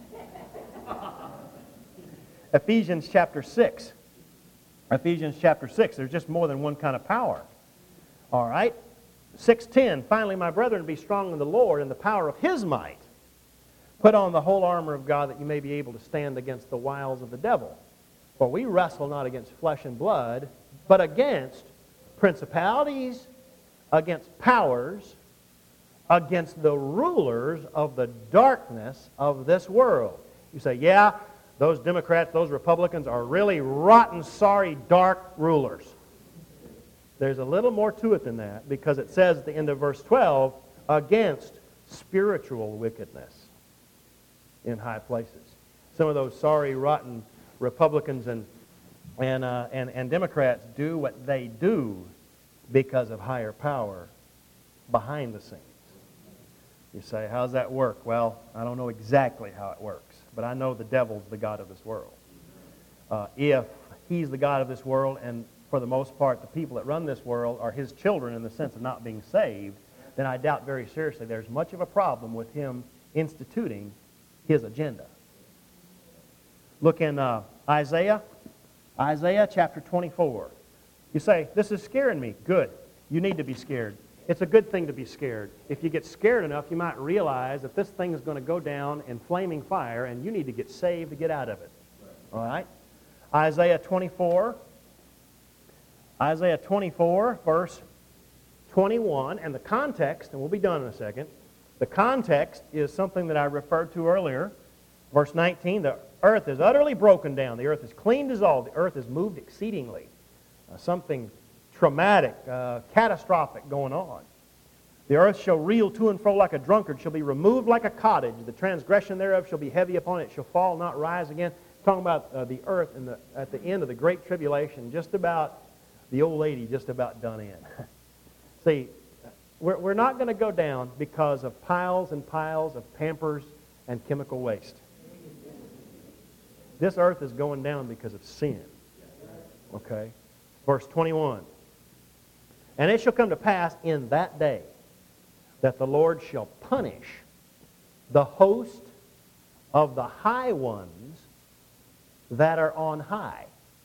Ephesians chapter six. Ephesians chapter six, there's just more than one kind of power. All right? six ten, finally, my brethren, be strong in the Lord and the power of his might. Put on the whole armor of God that you may be able to stand against the wiles of the devil. For we wrestle not against flesh and blood, but against principalities, against powers, against the rulers of the darkness of this world. You say, yeah, those Democrats, those Republicans are really rotten, sorry, dark rulers. There's a little more to it than that, because it says at the end of verse twelve, against spiritual wickedness in high places. Some of those sorry, rotten Republicans and, and, uh, and, and Democrats do what they do because of higher power behind the scenes. You say, how does that work? Well, I don't know exactly how it works, but I know the devil's the god of this world. Uh, if he's the god of this world, and for the most part the people that run this world are his children in the sense of not being saved, then I doubt very seriously there's much of a problem with him instituting his agenda. Look in uh, Isaiah, Isaiah chapter twenty-four. You say, this is scaring me. Good. You need to be scared. It's a good thing to be scared. If you get scared enough, you might realize that this thing is going to go down in flaming fire, and you need to get saved to get out of it. All right? Isaiah twenty-four. Isaiah twenty-four, verse twenty-one. And the context, and we'll be done in a second, the context is something that I referred to earlier. Verse nineteen, the earth is utterly broken down. The earth is clean dissolved. The earth is moved exceedingly. Uh, something traumatic, uh, catastrophic going on. The earth shall reel to and fro like a drunkard, shall be removed like a cottage. The transgression thereof shall be heavy upon it, shall fall, not rise again. Talking about uh, the earth in the, at the end of the Great Tribulation, just about the old lady just about done in. See, we're, we're not going to go down because of piles and piles of Pampers and chemical waste. This earth is going down because of sin. Okay? Verse twenty-one. And it shall come to pass in that day that the Lord shall punish the host of the high ones that are on high.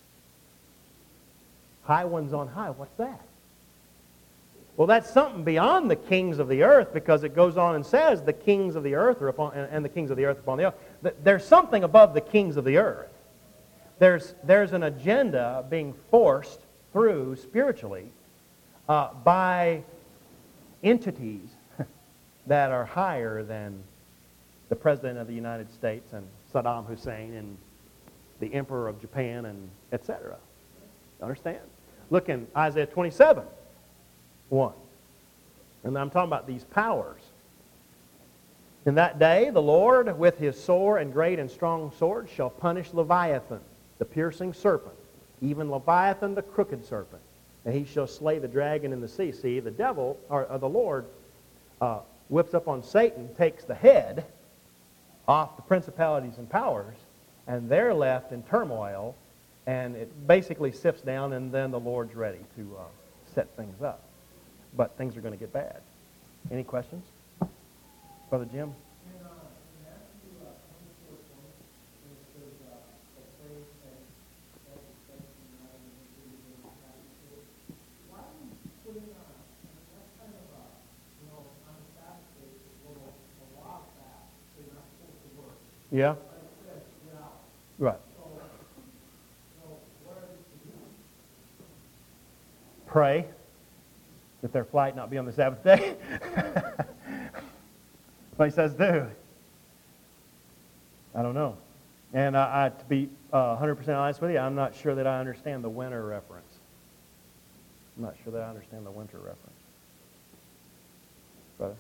High ones on high, what's that? Well, that's something beyond the kings of the earth, because it goes on and says the kings of the earth are upon, and the kings of the earth upon the earth. There's something above the kings of the earth. There's, there's an agenda being forced through spiritually uh, by entities that are higher than the President of the United States and Saddam Hussein and the Emperor of Japan and et cetera. Understand? Look in Isaiah twenty-seven, one. And I'm talking about these powers. In that day, the Lord, with his sore and great and strong sword, shall punish Leviathan, the piercing serpent, even Leviathan, the crooked serpent. And he shall slay the dragon in the sea. See, the devil, or, or the Lord, uh, whips up on Satan, takes the head off the principalities and powers, and they're left in turmoil, and it basically sifts down, and then the Lord's ready to uh, set things up. But things are going to get bad. Any questions? Brother Jim? Yeah? Right. Pray that their flight not be on the Sabbath day. What he says do. I don't know. And I, I, to be uh, one hundred percent honest with you, I'm not sure that I understand the winter reference. I'm not sure that I understand the winter reference. Brother?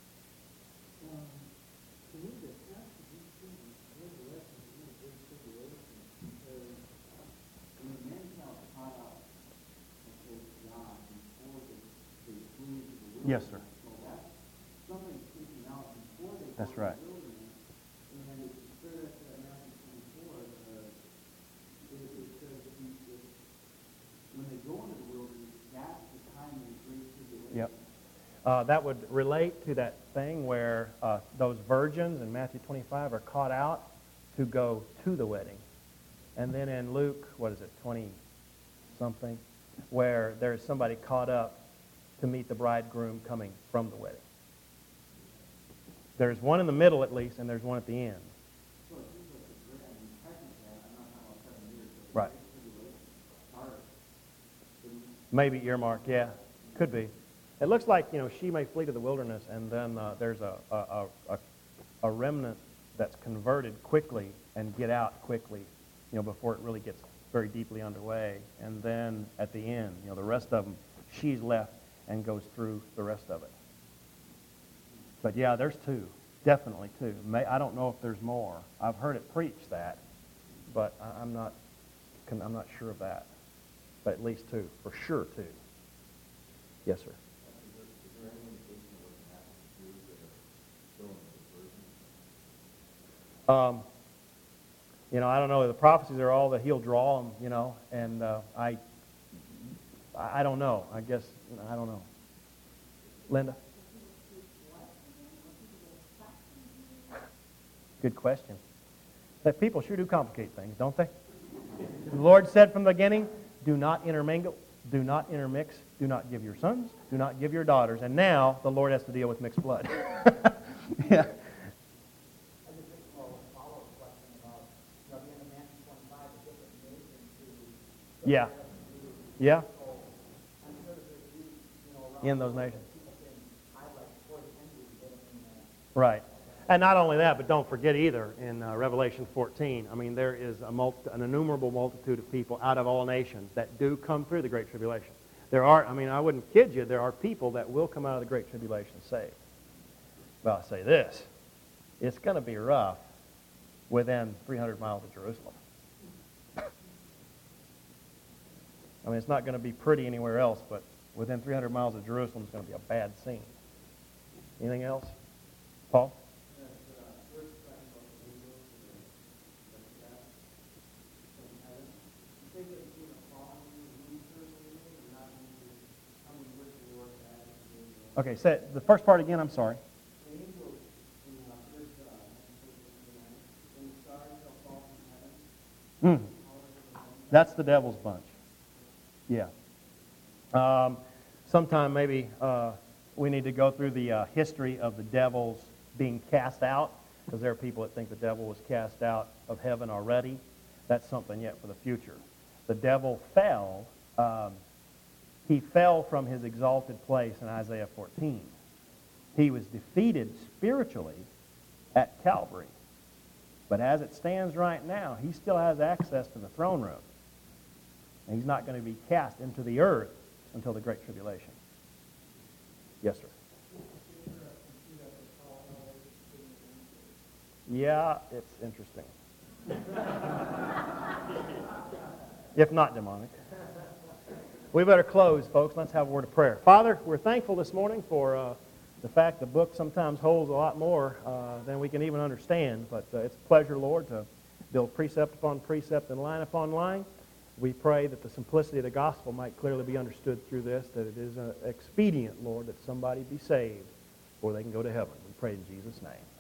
Yes, sir. That's right. Yep. Uh, that would relate to that thing where uh, those virgins in Matthew twenty-five are caught out to go to the wedding. And then in Luke, what is it, twenty-something, where there's somebody caught up to meet the bridegroom coming from the wedding. There's one in the middle at least, and there's one at the end. Right. Maybe earmarked, yeah. Could be. It looks like, you know, she may flee to the wilderness, and then uh, there's a, a, a, a remnant that's converted quickly and get out quickly, you know, before it really gets very deeply underway. And then at the end, you know, the rest of them, she's left and goes through the rest of it. But yeah, there's two. Definitely two. May, I don't know if there's more. I've heard it preached that, but I, I'm not I'm not sure of that. But at least two. For sure two. Yes, sir. Um, you know, I don't know. The prophecies are all that he'll draw them, you know, and uh, I I don't know. I guess, I don't know. Linda? Good question. That people sure do complicate things, don't they? The Lord said from the beginning, do not intermingle, do not intermix, do not give your sons, do not give your daughters. And now the Lord has to deal with mixed blood. Yeah. Yeah. Yeah. In those nations. Right. And not only that, but don't forget either, in uh, Revelation fourteen, I mean, there is a multi- an innumerable multitude of people out of all nations that do come through the Great Tribulation. There are, I mean, I wouldn't kid you, there are people that will come out of the Great Tribulation saved. But I'll say this, it's going to be rough within three hundred miles of Jerusalem. I mean, it's not going to be pretty anywhere else, but within three hundred miles of Jerusalem is going to be a bad scene. Anything else? Paul? Okay, say the first part again, I'm sorry. Mm. That's the devil's bunch. Yeah. Um, sometime maybe uh, we need to go through the uh, history of the devils being cast out, because there are people that think the devil was cast out of heaven already. That's something yet for the future. The devil fell. Um, he fell from his exalted place in Isaiah fourteen. He was defeated spiritually at Calvary. But as it stands right now, he still has access to the throne room. And he's not going to be cast into the earth until the Great Tribulation. Yes, sir. Yeah, it's interesting. If not demonic. We better close, folks. Let's have a word of prayer. Father, we're thankful this morning for uh, the fact the book sometimes holds a lot more uh, than we can even understand. But uh, it's a pleasure, Lord, to build precept upon precept and line upon line. We pray that the simplicity of the gospel might clearly be understood through this, that it is uh, expedient, Lord, that somebody be saved before they can go to heaven. We pray in Jesus' name.